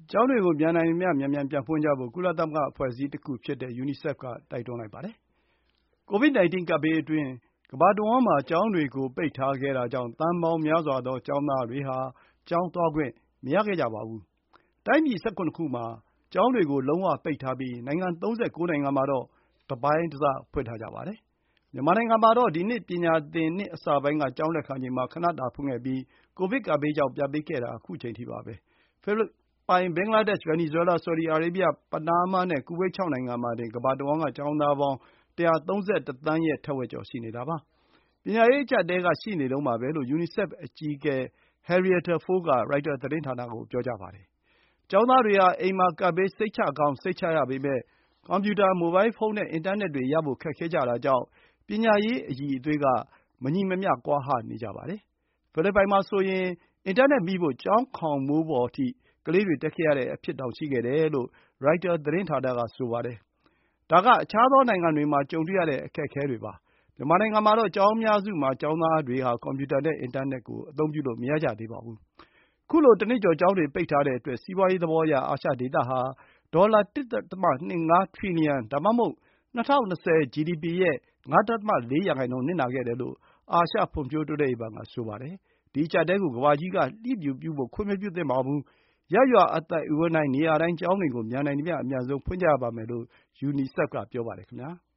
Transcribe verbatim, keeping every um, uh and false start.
ကျောင်းတွေကိုမြန်နိုင်သမျှမြန်မြန်ပြန်ဖွင့်ကြဖို့ ကုလသမဂ္ဂအဖွဲ့အစည်းတခုဖြစ်တဲ့ ယူနီဆက်ဖ် က တိုက်တွန်းလိုက်ပါတယ်။ ကိုဗစ် ၁၉ ကပ်ဘေးအတွင်း ကမ္ဘာတဝန်းမှာ ကျောင်းတွေကိုပိတ်ထားခဲ့တာကြောင့် သန်းပေါင်းများစွာသော ကျောင်းသားတွေဟာ ကျောင်းသွားခွင့်မရခဲ့ကြပါဘူး။ တိုင်းပြည် ၁၇ ခုမှာ ကျောင်းတွေကို လုံးဝပိတ်ထားပြီး နိုင်ငံ ၃၉ နိုင်ငံမှာတော့ တပိုင်းတစ ဖွင့်ထားကြပါတယ်။ မြန်မာနိုင်ငံမှာတော့ ဒီနှစ် ပညာသင်နှစ်အစပိုင်းက ကျောင်းလက်ခံချိန်မှာ ခဏတာဖွင့်ခဲ့ပြီး ကိုဗစ်ကပ်ဘေးကြောင့် ပြန်ပိတ်ခဲ့တာ ခုချိန်ထိပါပဲ။ ဖိလစ်ပိုင်၊ ဘင်္ဂလားဒေ့ရှ်၊ ဗင်နီဇွဲလား၊ ဆော်ဒီအာရေဗျ၊ ပနားမားနဲ့ ကူဝိတ် ခြောက် နိုင်ငံမှာတင် ကမ္ဘာတဝန်းက ကျောင်းသားပေါင်း ၁၃၁ သန်းရဲ့ ထက်ဝက်ကျော် ရှိနေတာပါ။ ပညာရေးအကျပ်အတည်းက ရှိနေတုန်းပါပဲလို့ ယူနီဆက်ဖ်အကြီးအကဲ Henrietta Fore က ရိုက်တာသတင်းဌာနကို ပြောပါတယ်။ ကျောင်းသားတွေဟာ အိမ်မှာ ကပ်ဘေး စိတ်ချကောင်းစိတ်ချရပေမဲ့ ကွန်ပျူတာ၊ မိုဘိုင်းဖုန်းနဲ့ အင်တာနက်တွေရဖို့ ခက်ခဲကြတာကြောင့် ပညာရေးအရည်အသွေးက မညီမမျှ ကွာဟနေကြပါတယ်။ ဖိလစ်ပိုင်မှာဆိုရင် အင်တာနက်မိဖို့ ကျောင်းခေါင်မိုးပေါ်ထိ ကလေးတွေ တက်ခဲ့ရတဲ့အဖြစ်တောင် ရှိခဲ့တယ်လို့ ရိုက်တာသတင်းဌာနက ဆိုပါတယ်။ ဒါက အခြားသောနိုင်ငံတွေမှာ ကြုံတွေ့ရတဲ့ အခက်အခဲတွေပါ။ မြန်မာနိုင်ငံမှာတော့ ကျောင်းအများစုမှာ ကျောင်းသားတွေဟာ ကွန်ပျူတာနဲ့ အင်တာနက်ကို အသုံးပြုလို့ မရကြသေးပါဘူး။ ခုလို တနှစ်ကျော် ကျောင်းတွေပိတ်ထားတဲ့အတွက် စီးပွါးရေးသဘောအရ အာရှဒေသဟာ ဒေါ်လာ ၁ ဒသမ ၂၅ ထရီလီယံ ဒါမှမဟုတ် ၂၀၂၀ ဂျီဒီပီ ရဲ့ ၅ ဒသမ ၄ ရာနှုန်း နစ်နာခဲ့တယ်လို့ အာရှဖွံ့ဖြိုးတိုးတက်ရေးဘဏ်က ဆိုပါတယ်။ ဒီအကျပ်အတည်းကို ကမ္ဘာကြီးက လျစ်လျူပြုဖို့ ခွင့်မပြုသင့်ပါဘူး။ ရပ်ရွာအသိုက်အဝန်းတိုင်း၊ နေရာတိုင်း ကျောင်းတွေကို မြန်နိုင်သမျှ အမြန်ဆုံး ဖွင့်ကြရပါမယ်လို့ ယူနီဆက်ဖ်က ပြောပါတယ်ခင်ဗျာ။